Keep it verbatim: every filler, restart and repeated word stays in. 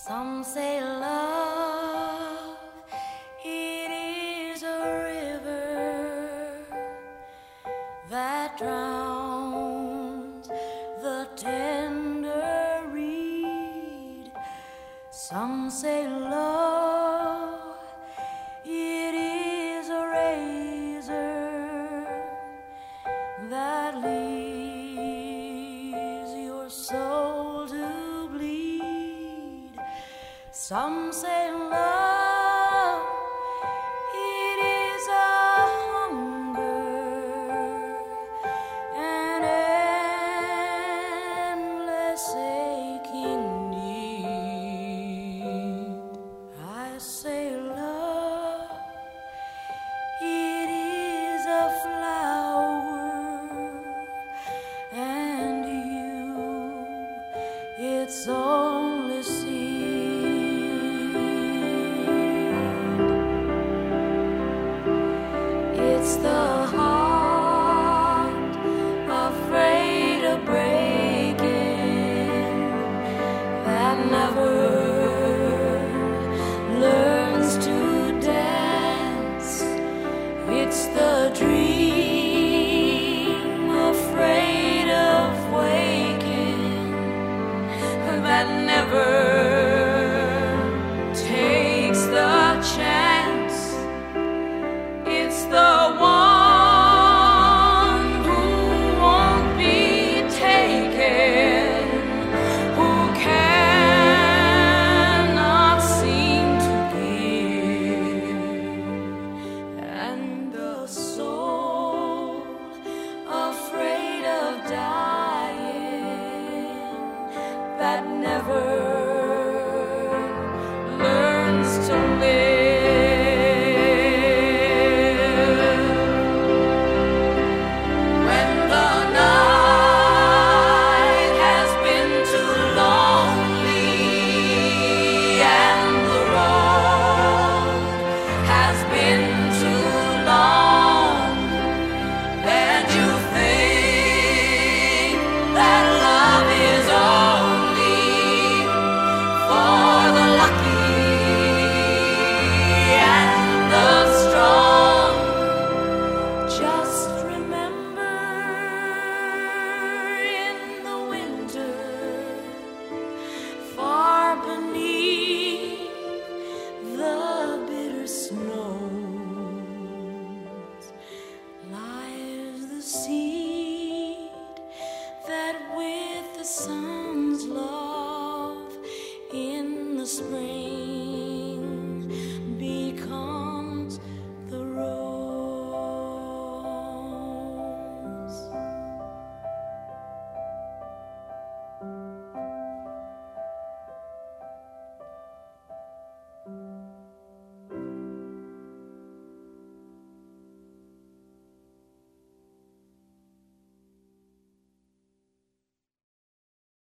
Some say love, it is a river that drowns the tender reed. Some say love, it is a razor that leaves your soul to bleed. Some say love, it is a hunger, an endless aching need. I say love, it is a flower, and you, it's only seed. It's the heart afraid of breaking that never learns to dance. It's the dream afraid of waking that never takes the chance. It's the one who won't be taken, who cannot seem to give, and the soul afraid of dying that never learns to live. When the night has been too lonely and the road has been too long, and you think that love is only for the lucky and the strong, just remember in the winter, far beneath the bitter snows, lies the sea.